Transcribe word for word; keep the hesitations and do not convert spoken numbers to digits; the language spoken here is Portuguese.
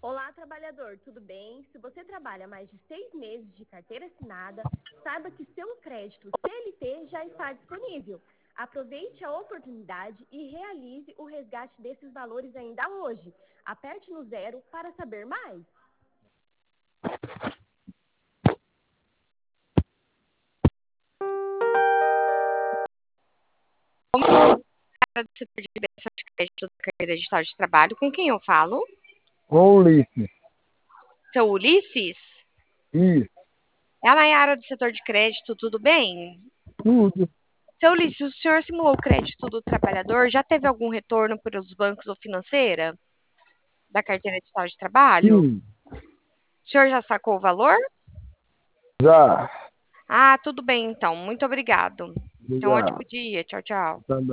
Olá, trabalhador, tudo bem? Se você trabalha mais de seis meses de carteira assinada, saiba que seu crédito C L T já está disponível. Aproveite a oportunidade e realize o resgate desses valores ainda hoje. Aperte no zero para saber mais. Do setor de liberação de crédito da carteira digital de trabalho, com quem eu falo? Com o Ulisses. Seu Ulisses? Isso, É a Mayara do setor de crédito, tudo bem? tudo. Seu Ulisses, o senhor simulou o crédito do trabalhador? Já teve algum retorno pelos bancos ou financeira da carteira digital de trabalho? Sim, O senhor já sacou o valor? já. Ah, tudo bem então. Muito obrigado. Tenha um Já. ótimo dia. Tchau, tchau. Também.